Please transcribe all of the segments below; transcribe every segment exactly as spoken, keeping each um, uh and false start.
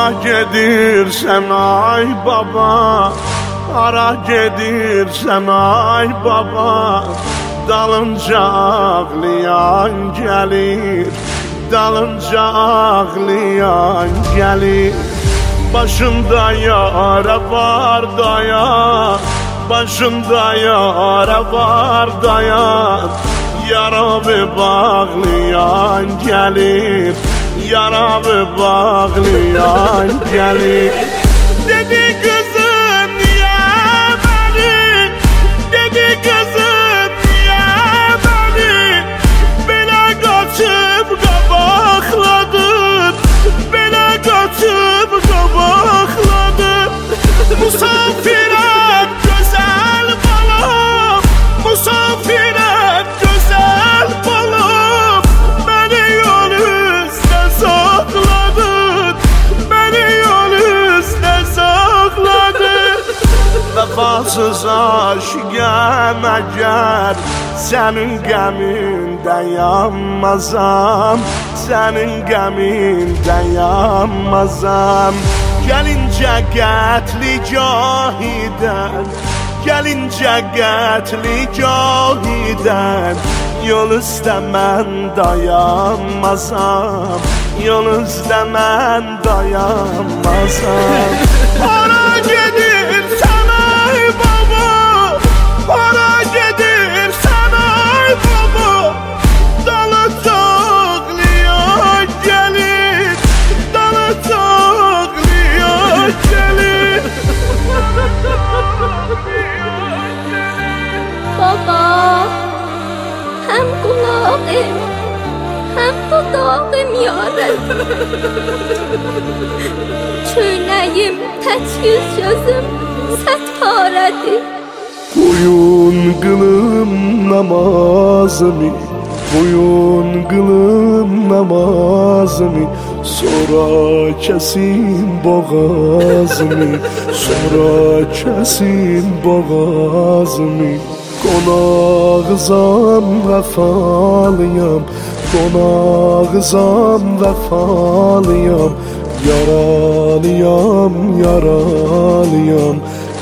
Hara gedirsen ay baba, hara gedirsen ay baba, dalınca ağlayan gelir, dalınca ağlayan gelir. Başında yara var dayan, başında yara var dayan, yaramı bağlayan gelir, yaramı bağlayan gelir. Dedi kızım niye beni, dedi kızım niye beni böyle kaçıp kabakladın, böyle kaçıp kabakladın. Musafire güzel balam, musafire güzel balam, beni yol üstüne sakladın, beni yol üstüne sakladın. Vefasız aşıkım eğer, senin geminden yanmazam, senin geminden yanmazam. Gelince qətli cahidən, gelince qətli cahidən, yol üstə mən dayanmazam, yol üstə mən dayanmazam. Hara gedirsən ay baba, hara gedirsən ay baba, dalınca ağlayan gelir, dalınca ağlayan gelir. Baba, hem kulağım hem dudağım yarım, çöynəyim, tək-yüz gözüm sət parədir. Qoyun qılım namazımı, qoyun qılım namazımı, sonra kesin boğazımı, sonra kesin boğazımı. Qonağızam vəfalıyam, qonağızam vəfalıyam, yaralıyam, yaralıyam,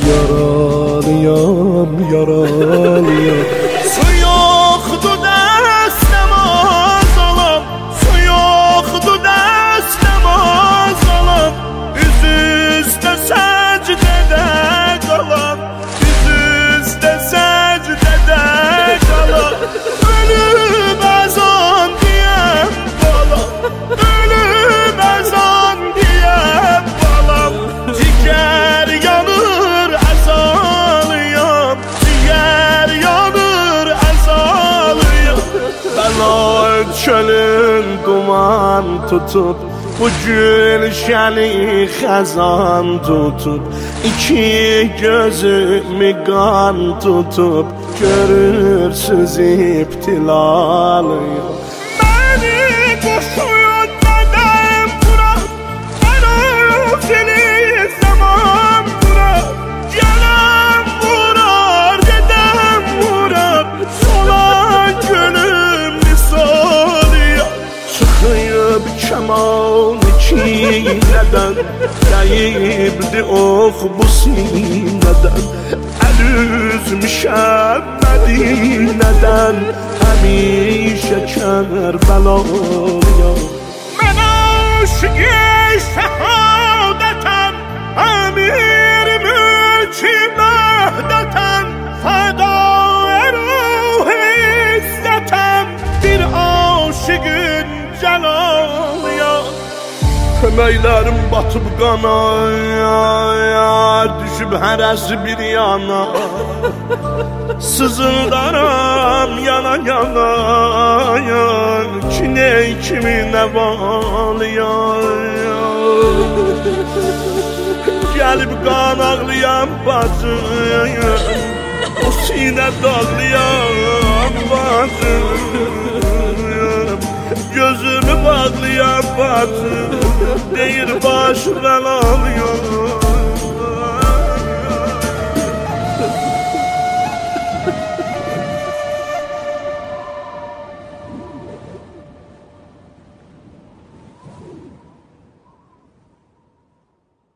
yaralıyam, yaralıyam. Su yoxdur dəstəm azalam, su yoxdur dəstəm azalam, üzü üstə səcdədə qalam, üzü üstə səcdədə qalam. Ölüm əzan deyəm balam, ölüm əzan deyəm balam, cigər yanır əzalıyam, cigər yanır əzalıyam. Bəlaət çölün duman tutub, bu gülşəni xəzan tutub, iki gözümü qan tutub, görürsüz ibtilalıyım. Beni qoşuyun nədəm bura, mən öfili zaman bura, gələm vurar, gedəm vurar, solan gülüm misalıyam. Çıxıyıb kəman ikilədən, dəyibdi ox bu sinədən, əl üzmüşəm Mədinədən, həmişə Kərbəlayam. Mən aşıqı şəhadətəm, əmir mülki məhdətəm, fədaə ruh izzətəm, bir aşıqın cəlalıyam. Köməklərim batıb qana, düşüb hərəsi bir yana, sızıldaram yana yana, ki ney kimi nəvalıyam. Gəlib qan ağlayan bacım, o sinə dağlayan bacım, gözümü bağlayan bacım, deyir baş bəlalıyam.